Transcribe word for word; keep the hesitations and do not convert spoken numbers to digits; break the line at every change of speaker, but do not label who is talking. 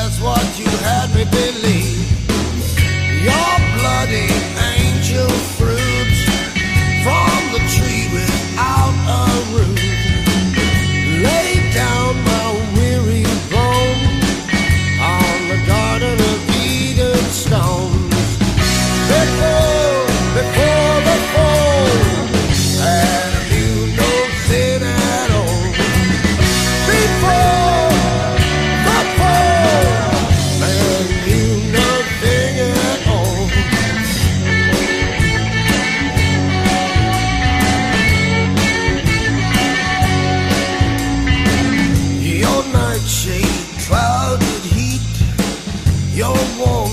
that's what you had me believe. Your bloody angel fruit from the tree without a root. Lay down my weary bones on the Garden of Eden stones. Before, before the fall, and you know sin at all. Before the fall, and you nothing at all. Your nightshade, clouded heat, your warm